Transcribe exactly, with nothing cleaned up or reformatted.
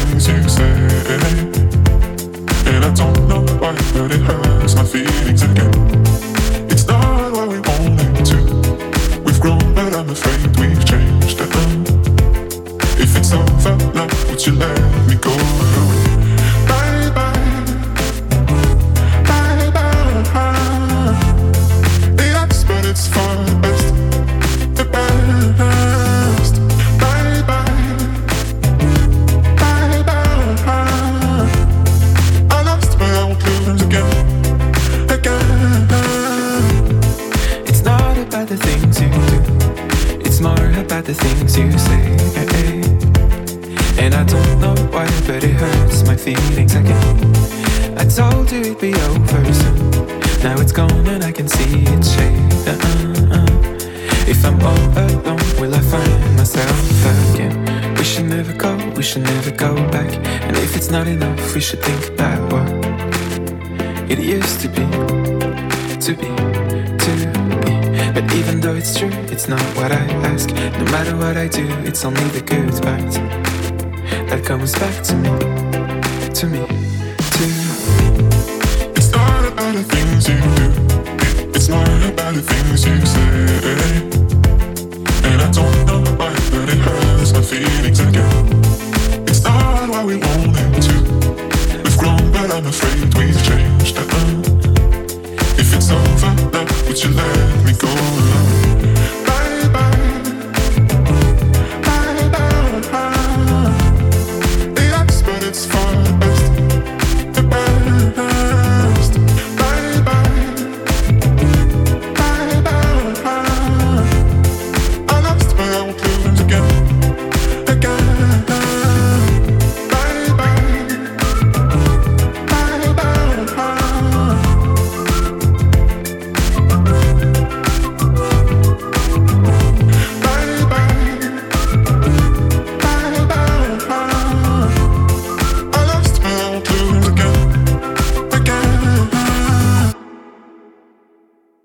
things you say, and I don't know why, but it hurts my feelings again. It's not what we wanted to. We've grown, but I'm afraid we've changed. Uh-uh. If it's over, now would you let me go? Bye bye, bye bye. Yes, but it's for the best, the best. Bye bye, bye bye. I lost, but I won't lose again, again. It's not about the things you do, it's more about the things you say. And I don't know why, but it hurts my feelings again. I told you it'd be over soon. Now it's gone and I can see it shade. uh-uh. If I'm all alone, will I find myself again? We should never go, we should never go back. And if it's not enough, we should think about what it used to be, to be, to be. But even though it's true, it's not what I ask. No matter what I do, it's only the good parts that comes back to me, to me, to me. It's not about the things you do, it's not about the things you say. And I don't know why, but it hurts my feelings again. It's not what we wanted to. We've grown, but I'm afraid we've changed. Uh-uh. If it's over, now would you let me go?